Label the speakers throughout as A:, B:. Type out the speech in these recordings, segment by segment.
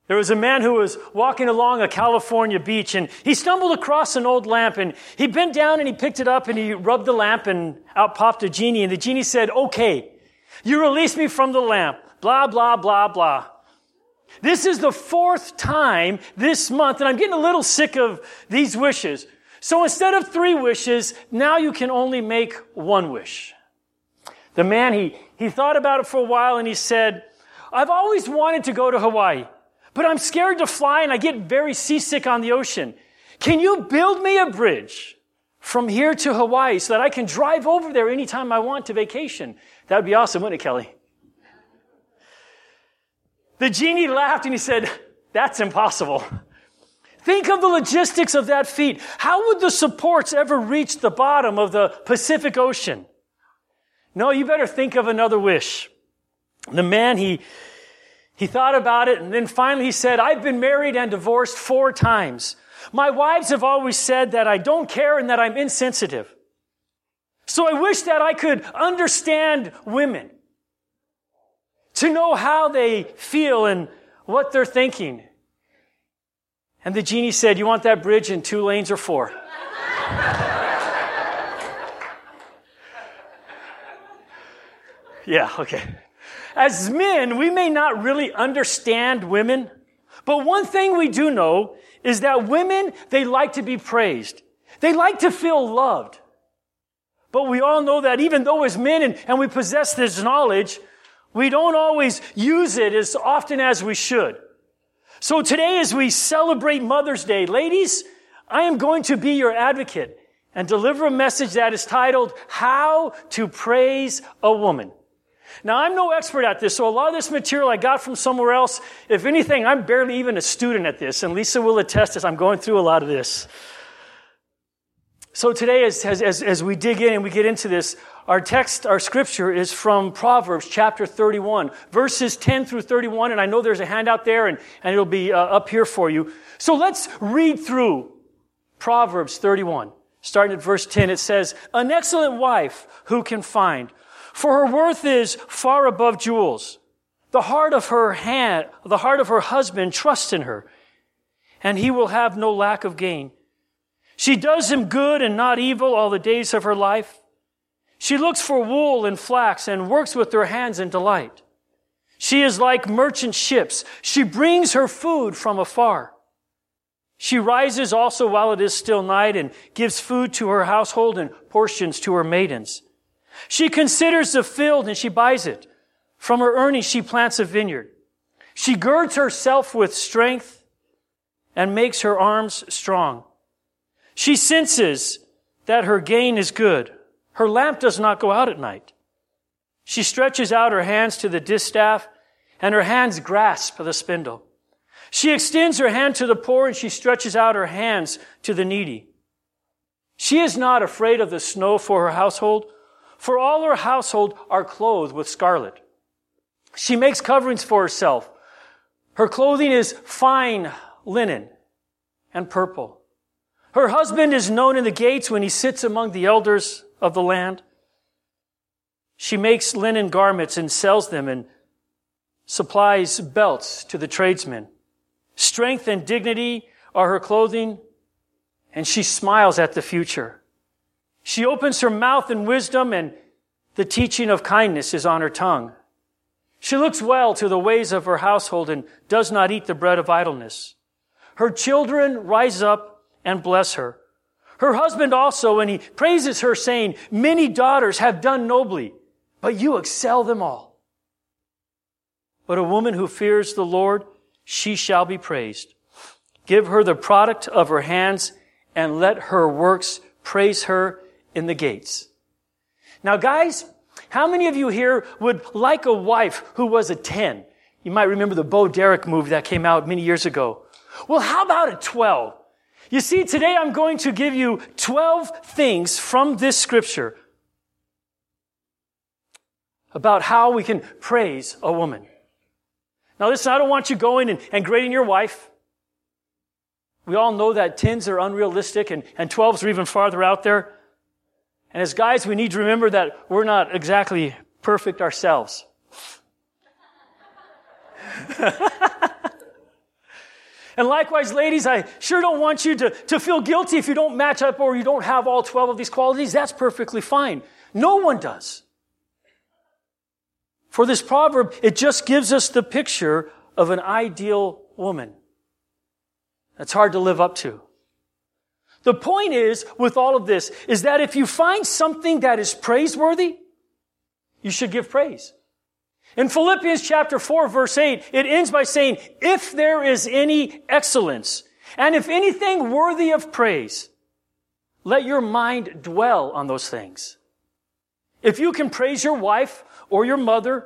A: There was a man who was walking along a California beach, and he stumbled across an old lamp, and he bent down and he picked it up and he rubbed the lamp, and out popped a genie, and the genie said, "Okay, you release me from the lamp, blah, blah, blah, blah." This is the 4th time this month, and I'm getting a little sick of these wishes. So instead of 3 wishes, now you can only make 1 wish. The man, he thought about it for a while, and he said, "I've always wanted to go to Hawaii, but I'm scared to fly and I get very seasick on the ocean. Can you build me a bridge from here to Hawaii so that I can drive over there anytime I want to vacation?" That would be awesome, wouldn't it, Kelly? The genie laughed and he said, "That's impossible. Think of the logistics of that feat. How would the supports ever reach the bottom of the Pacific Ocean?" No, you better think of another wish. The man, he thought about it, and then finally he said, "I've been married and divorced 4 times. My wives have always said that I don't care and that I'm insensitive. So I wish that I could understand women, to know how they feel and what they're thinking." And the genie said, "You want that bridge in 2 lanes or 4? Yeah, okay. As men, we may not really understand women, but one thing we do know is that women, they like to be praised. They like to feel loved. But we all know that even though as men and we possess this knowledge, we don't always use it as often as we should. So today, as we celebrate Mother's Day, ladies, I am going to be your advocate and deliver a message that is titled, "How to Praise a Woman." Now, I'm no expert at this, so a lot of this material I got from somewhere else. If anything, I'm barely even a student at this, and Lisa will attest as I'm going through a lot of this. So today, as we dig in and we get into this, our text, our scripture is from Proverbs chapter 31, verses 10 through 31, and I know there's a handout there, and it'll be up here for you. So let's read through Proverbs 31. Starting at verse 10, it says, "An excellent wife who can find? For her worth is far above jewels. The heart of her husband trusts in her, and he will have no lack of gain. She does him good and not evil all the days of her life. She looks for wool and flax and works with her hands in delight. She is like merchant ships. She brings her food from afar. She rises also while it is still night and gives food to her household and portions to her maidens. She considers the field and she buys it. From her earnings she plants a vineyard. She girds herself with strength and makes her arms strong. She senses that her gain is good. Her lamp does not go out at night. She stretches out her hands to the distaff, and her hands grasp the spindle. She extends her hand to the poor, and she stretches out her hands to the needy. She is not afraid of the snow for her household, for all her household are clothed with scarlet. She makes coverings for herself. Her clothing is fine linen and purple. Her husband is known in the gates when he sits among the elders of the land. She makes linen garments and sells them and supplies belts to the tradesmen. Strength and dignity are her clothing, and she smiles at the future. She opens her mouth in wisdom, and the teaching of kindness is on her tongue. She looks well to the ways of her household and does not eat the bread of idleness. Her children rise up and bless her. Her husband also, and he praises her, saying, "Many daughters have done nobly, but you excel them all." But a woman who fears the Lord, she shall be praised. Give her the product of her hands, and let her works praise her in the gates. Now, guys, how many of you here would like a wife who was a 10? You might remember the Bo Derek movie that came out many years ago. Well, how about a 12? You see, today I'm going to give you 12 things from this scripture about how we can praise a woman. Now listen, I don't want you going and grading your wife. We all know that 10s are unrealistic and 12s are even farther out there. And as guys, we need to remember that we're not exactly perfect ourselves. And likewise, ladies, I sure don't want you to feel guilty if you don't match up or you don't have all 12 of these qualities. That's perfectly fine. No one does. For this proverb, it just gives us the picture of an ideal woman. That's hard to live up to. The point is, with all of this, is that if you find something that is praiseworthy, you should give praise. In Philippians chapter 4, verse 8, it ends by saying, if there is any excellence, and if anything worthy of praise, let your mind dwell on those things. If you can praise your wife or your mother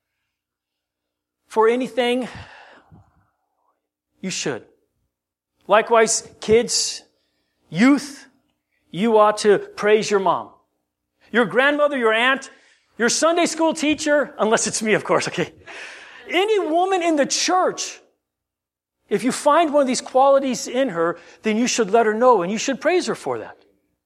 A: for anything, you should. Likewise, kids, youth, you ought to praise your mom. Your grandmother, your aunt, your Sunday school teacher, unless it's me, of course, okay? Any woman in the church, if you find one of these qualities in her, then you should let her know and you should praise her for that.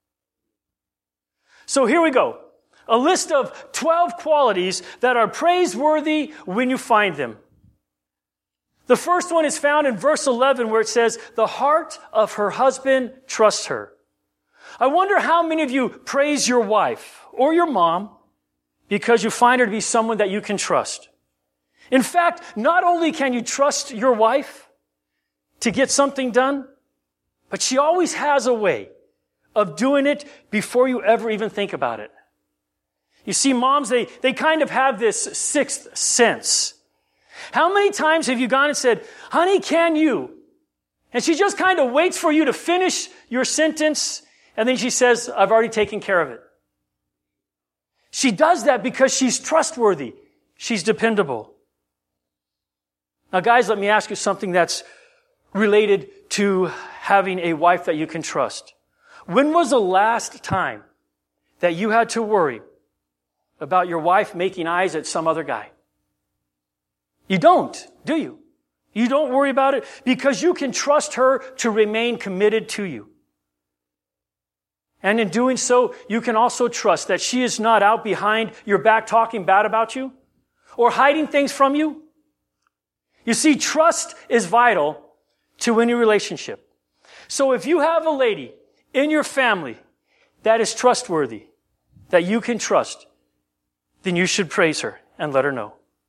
A: So here we go. A list of 12 qualities that are praiseworthy when you find them. The first one is found in verse 11 where it says, the heart of her husband trusts her. I wonder how many of you praise your wife or your mom because you find her to be someone that you can trust. In fact, not only can you trust your wife to get something done, but she always has a way of doing it before you ever even think about it. You see, moms, they kind of have this sixth sense. How many times have you gone and said, honey, can you? And she just kind of waits for you to finish your sentence, and then she says, I've already taken care of it. She does that because she's trustworthy. She's dependable. Now, guys, let me ask you something that's related to having a wife that you can trust. When was the last time that you had to worry about your wife making eyes at some other guy? You don't, do you? You don't worry about it because you can trust her to remain committed to you. And in doing so, you can also trust that she is not out behind your back talking bad about you or hiding things from you. You see, trust is vital to any relationship. So if you have a lady in your family that is trustworthy, that you can trust, then you should praise her and let her know.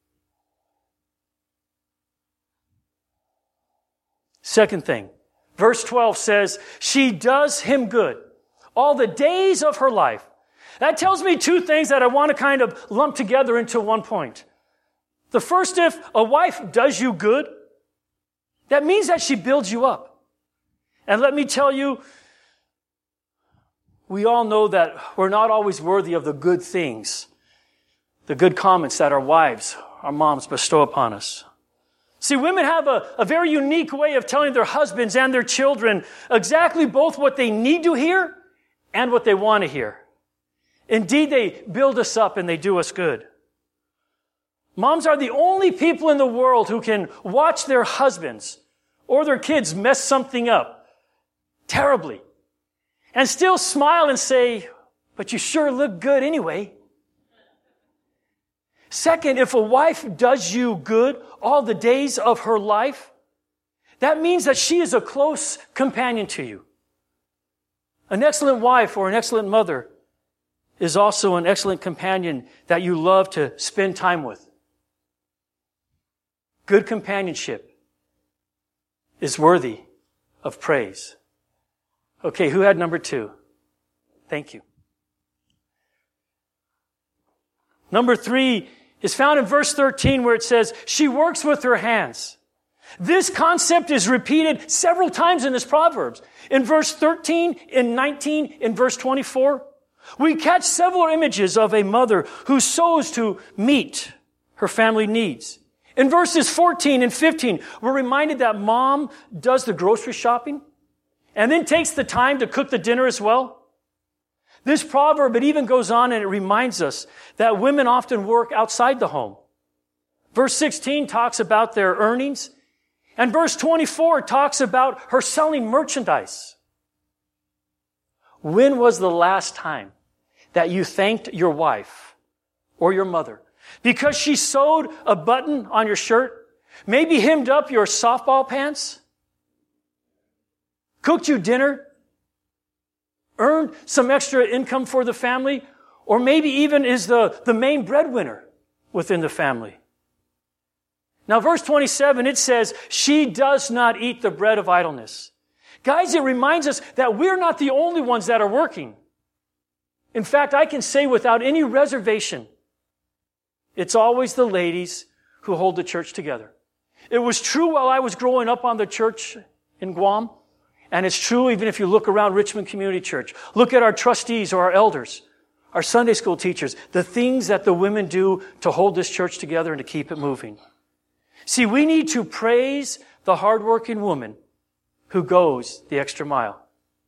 A: Second thing, verse 12 says, she does him good all the days of her life. That tells me two things that I want to kind of lump together into one point. The first, if a wife does you good, that means that she builds you up. And let me tell you, we all know that we're not always worthy of the good things, the good comments that our wives, our moms bestow upon us. See, women have a very unique way of telling their husbands and their children exactly both what they need to hear and what they want to hear. Indeed, they build us up and they do us good. Moms are the only people in the world who can watch their husbands or their kids mess something up terribly and still smile and say, but you sure look good anyway. Second, if a wife does you good all the days of her life, that means that she is a close companion to you. An excellent wife or an excellent mother is also an excellent companion that you love to spend time with. Good companionship is worthy of praise. Okay, who had number 2? Thank you. Number 3 is found in verse 13 where it says, she works with her hands. This concept is repeated several times in this Proverbs. In verse 13, in 19, in verse 24, we catch several images of a mother who sews to meet her family needs. In verses 14 and 15, we're reminded that mom does the grocery shopping and then takes the time to cook the dinner as well. This proverb, it even goes on and it reminds us that women often work outside the home. Verse 16 talks about their earnings, and verse 24 talks about her selling merchandise. When was the last time that you thanked your wife or your mother because she sewed a button on your shirt, maybe hemmed up your softball pants, cooked you dinner, earned some extra income for the family, or maybe even is the main breadwinner within the family. Now, verse 27, it says, she does not eat the bread of idleness. Guys, it reminds us that we're not the only ones that are working. In fact, I can say without any reservation, it's always the ladies who hold the church together. It was true while I was growing up on the church in Guam, and it's true even if you look around Richmond Community Church. Look at our trustees or our elders, our Sunday school teachers, the things that the women do to hold this church together and to keep it moving. See, we need to praise the hardworking woman who goes the extra mile.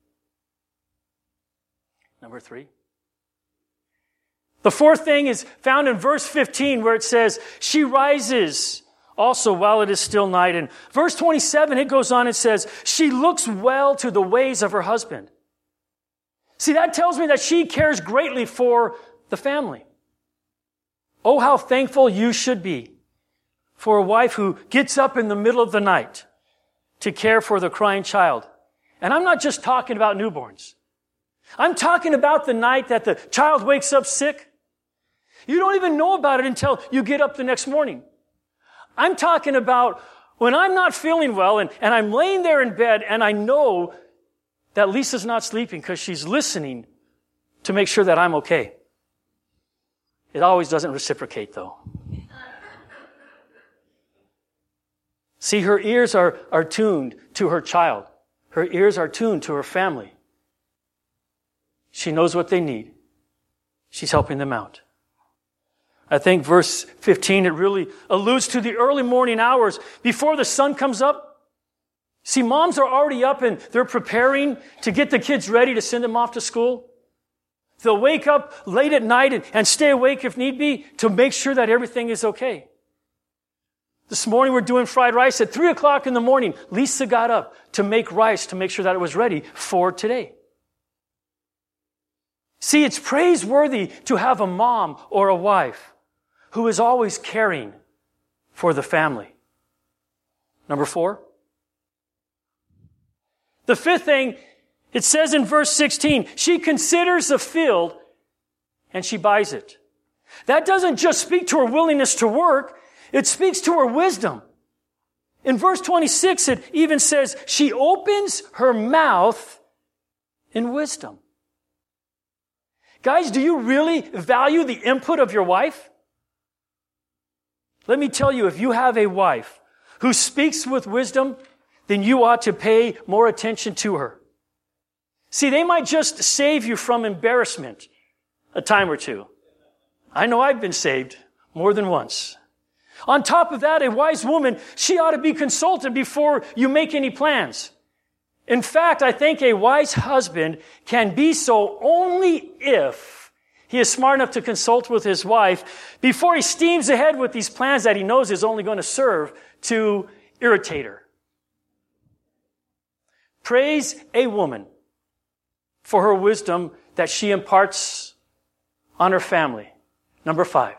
A: Number 3. The fourth thing is found in verse 15 where it says, she rises also while it is still night. And verse 27, it goes on and says, she looks well to the ways of her husband. See, that tells me that she cares greatly for the family. Oh, how thankful you should be for a wife who gets up in the middle of the night to care for the crying child. And I'm not just talking about newborns. I'm talking about the night that the child wakes up sick. You don't even know about it until you get up the next morning. I'm talking about when I'm not feeling well and I'm laying there in bed and I know that Lisa's not sleeping because she's listening to make sure that I'm okay. It always doesn't reciprocate, though. See, her ears are tuned to her child. Her ears are tuned to her family. She knows what they need. She's helping them out. I think verse 15, it really alludes to the early morning hours before the sun comes up. See, moms are already up and they're preparing to get the kids ready to send them off to school. They'll wake up late at night and stay awake if need be to make sure that everything is okay. This morning we're doing fried rice at 3 o'clock in the morning. Lisa got up to make rice to make sure that it was ready for today. See, it's praiseworthy to have a mom or a wife who is always caring for the family. Number 4. The fifth thing, it says in verse 16, she considers a field and she buys it. That doesn't just speak to her willingness to work, it speaks to her wisdom. In verse 26, it even says, she opens her mouth in wisdom. Guys, do you really value the input of your wife? Let me tell you, if you have a wife who speaks with wisdom, then you ought to pay more attention to her. See, they might just save you from embarrassment a time or two. I know I've been saved more than once. On top of that, a wise woman, she ought to be consulted before you make any plans. In fact, I think a wise husband can be so only if he is smart enough to consult with his wife before he steams ahead with these plans that he knows is only going to serve to irritate her. Praise a woman for her wisdom that she imparts on her family. Number 5.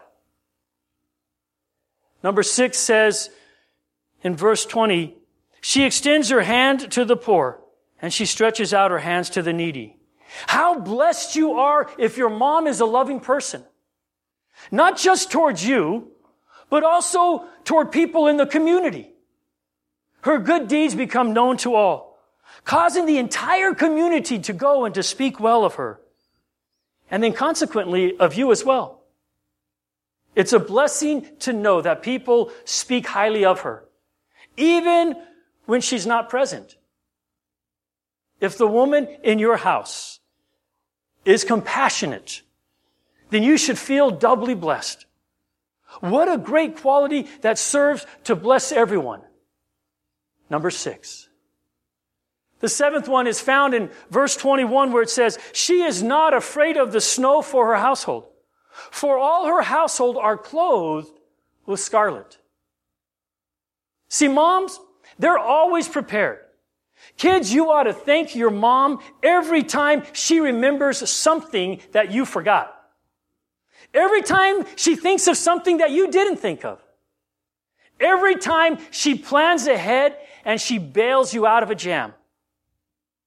A: Number 6 says in verse 20, she extends her hand to the poor and she stretches out her hands to the needy. How blessed you are if your mom is a loving person. Not just towards you, but also toward people in the community. Her good deeds become known to all, causing the entire community to go and to speak well of her. And then consequently of you as well. It's a blessing to know that people speak highly of her, even when she's not present. If the woman in your house is compassionate, then you should feel doubly blessed. What a great quality that serves to bless everyone. Number 6. The 7th one is found in verse 21 where it says, she is not afraid of the snow for her household, for all her household are clothed with scarlet. See, moms, they're always prepared. Kids, you ought to thank your mom every time she remembers something that you forgot. Every time she thinks of something that you didn't think of. Every time she plans ahead and she bails you out of a jam.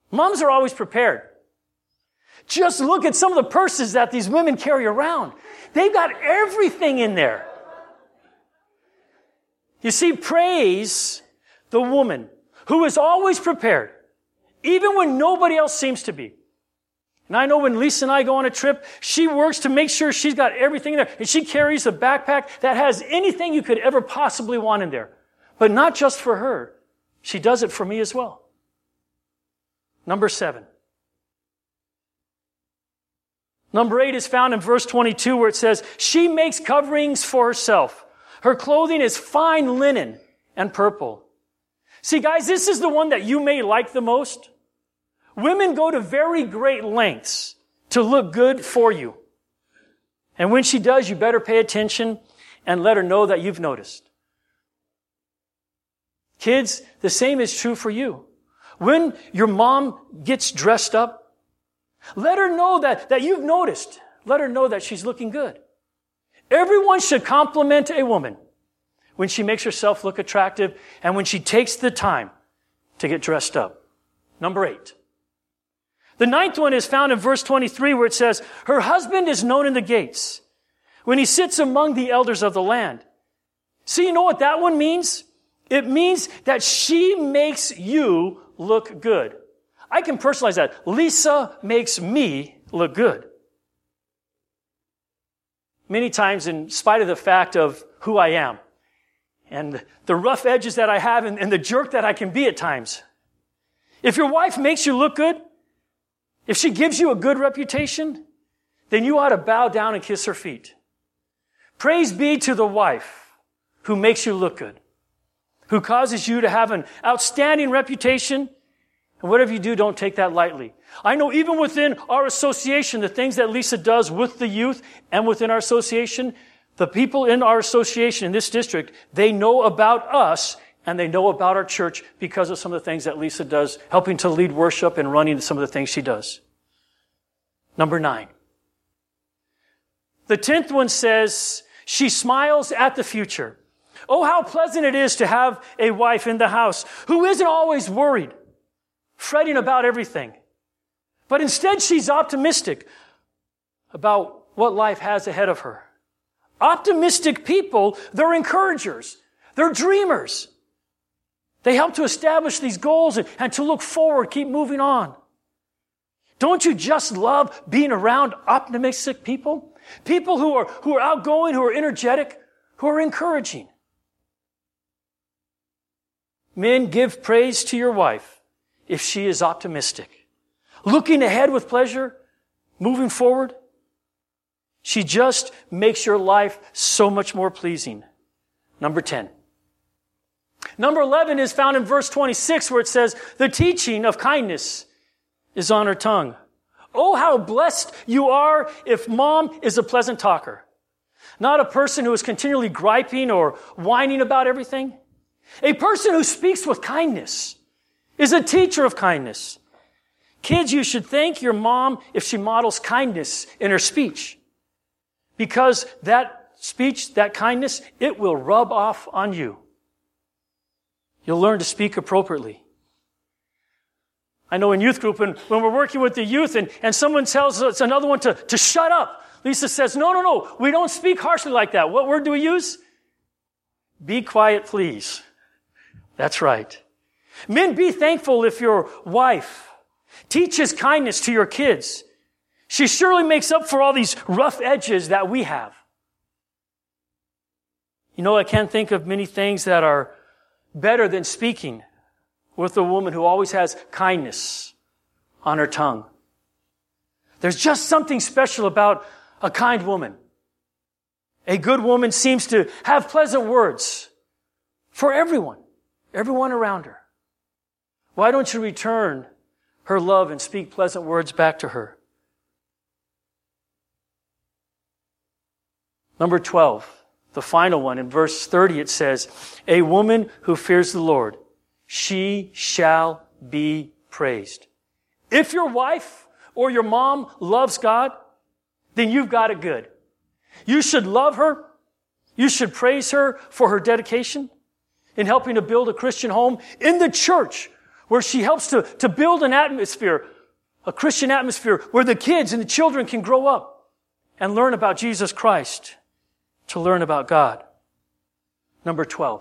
A: Moms are always prepared. Just look at some of the purses that these women carry around. They've got everything in there. You see, praise the woman who is always prepared, even when nobody else seems to be. And I know when Lisa and I go on a trip, she works to make sure she's got everything in there. And she carries a backpack that has anything you could ever possibly want in there. But not just for her. She does it for me as well. Number 7. Number 8 is found in verse 22 where it says, she makes coverings for herself. Her clothing is fine linen and purple. See, guys, this is the one that you may like the most. Women go to very great lengths to look good for you. And when she does, you better pay attention and let her know that you've noticed. Kids, the same is true for you. When your mom gets dressed up, let her know that you've noticed. Let her know that she's looking good. Everyone should compliment a woman when she makes herself look attractive and when she takes the time to get dressed up. Number 8. The 9th one is found in verse 23 where it says, her husband is known in the gates when he sits among the elders of the land. See, you know what that one means? It means that she makes you look good. I can personalize that. Lisa makes me look good. Many times, in spite of the fact of who I am and the rough edges that I have and the jerk that I can be at times, if your wife makes you look good, if she gives you a good reputation, then you ought to bow down and kiss her feet. Praise be to the wife who makes you look good, who causes you to have an outstanding reputation. And whatever you do, don't take that lightly. I know even within our association, the things that Lisa does with the youth and within our association, the people in our association in this district, they know about us and they know about our church because of some of the things that Lisa does, helping to lead worship and running some of the things she does. Number 9. The 10th one says, she smiles at the future. Oh, how pleasant it is to have a wife in the house who isn't always worried, fretting about everything. But instead, she's optimistic about what life has ahead of her. Optimistic people, they're encouragers. They're dreamers. They help to establish these goals and to look forward, keep moving on. Don't you just love being around optimistic people? People who are outgoing, who are energetic, who are encouraging. Men, give praise to your wife if she is optimistic. Looking ahead with pleasure, moving forward. She just makes your life so much more pleasing. Number 10. Number 11 is found in verse 26 where it says, the teaching of kindness is on her tongue. Oh, how blessed you are if mom is a pleasant talker. Not a person who is continually griping or whining about everything. A person who speaks with kindness is a teacher of kindness. Kids, you should thank your mom if she models kindness in her speech. Because that speech, that kindness, it will rub off on you. You'll learn to speak appropriately. I know in youth group, when we're working with the youth and someone tells us another one to shut up, Lisa says, no, we don't speak harshly like that. What word do we use? Be quiet, please. That's right. Men, be thankful if your wife teaches kindness to your kids. She surely makes up for all these rough edges that we have. You know, I can't think of many things that are better than speaking with a woman who always has kindness on her tongue. There's just something special about a kind woman. A good woman seems to have pleasant words for everyone around her. Why don't you return her love and speak pleasant words back to her? Number 12, the final one. In verse 30 it says, a woman who fears the Lord, she shall be praised. If your wife or your mom loves God, then you've got it good. You should love her. You should praise her for her dedication in helping to build a Christian home in the church where she helps to build an atmosphere, a Christian atmosphere, where the kids and the children can grow up and learn about Jesus Christ, to learn about God. Number 12.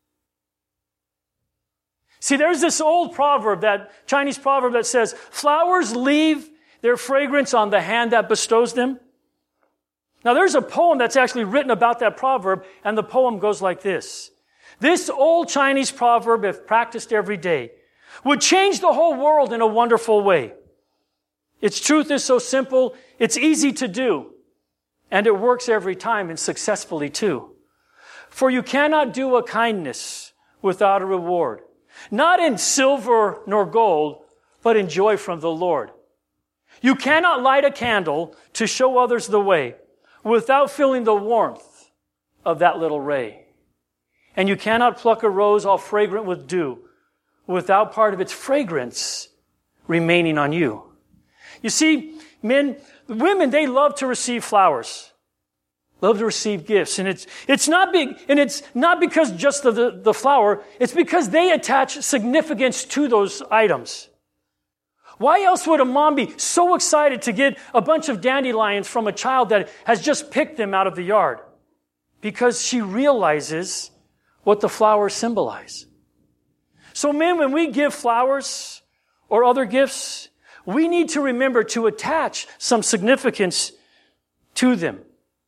A: See, there's this old proverb, that Chinese proverb that says, flowers leave their fragrance on the hand that bestows them. Now, there's a poem that's actually written about that proverb, and the poem goes like this. This old Chinese proverb, if practiced every day, would change the whole world in a wonderful way. Its truth is so simple, it's easy to do, and it works every time, and successfully too. For you cannot do a kindness without a reward, not in silver nor gold, but in joy from the Lord. You cannot light a candle to show others the way without feeling the warmth of that little ray. And you cannot pluck a rose all fragrant with dew without part of its fragrance remaining on you. You see, women, they love to receive flowers, love to receive gifts. And it's not because just of the flower, it's because they attach significance to those items. Why else would a mom be so excited to get a bunch of dandelions from a child that has just picked them out of the yard? Because she realizes what the flowers symbolize. So men, when we give flowers or other gifts, we need to remember to attach some significance to them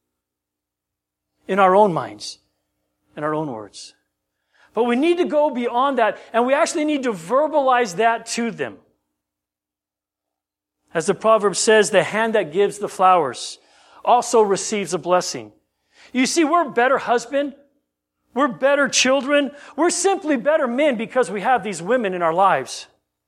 A: in our own minds, in our own words. But we need to go beyond that, and we actually need to verbalize that to them. As the proverb says, the hand that gives the flowers also receives a blessing. You see, we're better husband. We're better children. We're simply better men because we have these women in our lives.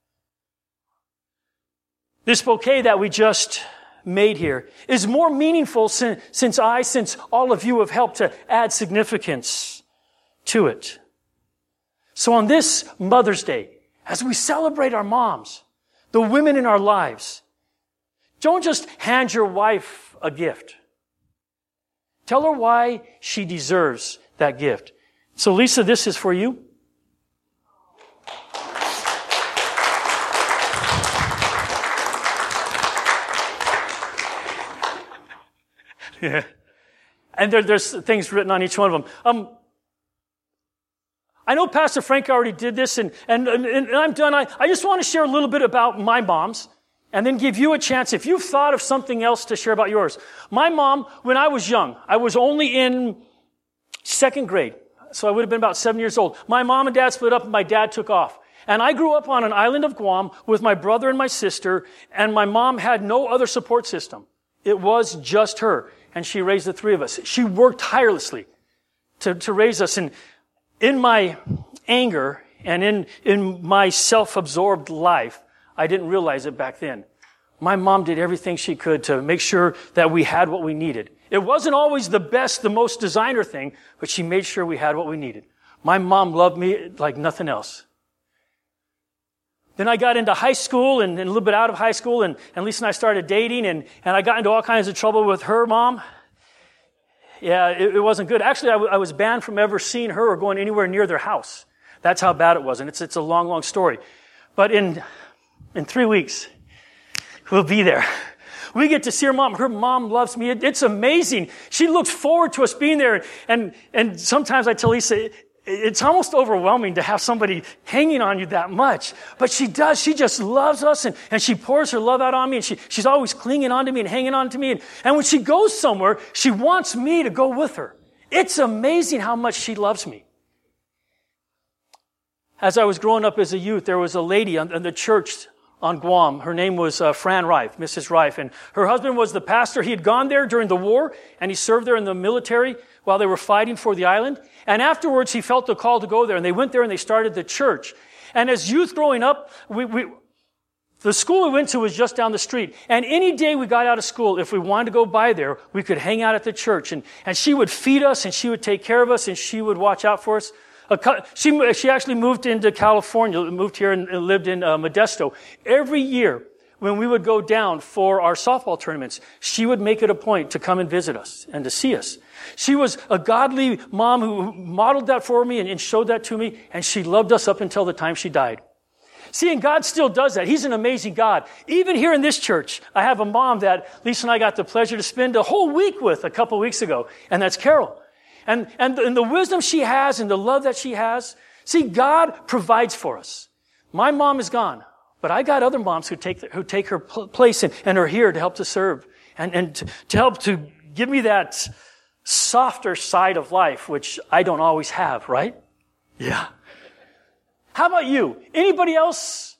A: This bouquet that we just made here is more meaningful since all of you have helped to add significance to it. So on this Mother's Day, as we celebrate our moms, the women in our lives, don't just hand your wife a gift. Tell her why she deserves that gift. So Lisa, this is for you. Yeah. And there's things written on each one of them. I know Pastor Frank already did this, and I'm done. I just want to share a little bit about my moms, and then give you a chance if you've thought of something else to share about yours. My mom, when I was young, I was only in second grade, so I would have been about 7 years old. My mom and dad split up, and my dad took off. And I grew up on an island of Guam with my brother and my sister, and my mom had no other support system. It was just her, and she raised the three of us. She worked tirelessly to raise us. And in my anger and in my self-absorbed life, I didn't realize it back then. My mom did everything she could to make sure that we had what we needed. It wasn't always the best, the most designer thing, but she made sure we had what we needed. My mom loved me like nothing else. Then I got into high school and a little bit out of high school, and Lisa and I started dating, and I got into all kinds of trouble with her mom. Yeah, it wasn't good. Actually, I was banned from ever seeing her or going anywhere near their house. That's how bad it was, and it's a long, long story. But in 3 weeks, we'll be there. We get to see her mom. Her mom loves me. It's amazing. She looks forward to us being there. And sometimes I tell Lisa, it's almost overwhelming to have somebody hanging on you that much. But she does. She just loves us, and she pours her love out on me, and she's always clinging on to me and hanging on to me. And when she goes somewhere, she wants me to go with her. It's amazing how much she loves me. As I was growing up as a youth, there was a lady in the church on Guam. Her name was Fran Rife, Mrs. Rife. And her husband was the pastor. He had gone there during the war, and he served there in the military while they were fighting for the island. And afterwards, he felt the call to go there, and they went there and they started the church. And as youth growing up, the school we went to was just down the street. And any day we got out of school, if we wanted to go by there, we could hang out at the church. And she would feed us, and she would take care of us, and she would watch out for us. She actually moved into California, moved here and lived in Modesto. Every year, when we would go down for our softball tournaments, she would make it a point to come and visit us and to see us. She was a godly mom who modeled that for me and showed that to me, and she loved us up until the time she died. See, and God still does that. He's an amazing God. Even here in this church, I have a mom that Lisa and I got the pleasure to spend a whole week with a couple weeks ago, and that's Carol. And the wisdom she has and the love that she has, see, God provides for us. My mom is gone, but I got other moms who take her place and are here to help to serve and to help to give me that softer side of life, which I don't always have, right? Yeah. How about you? Anybody else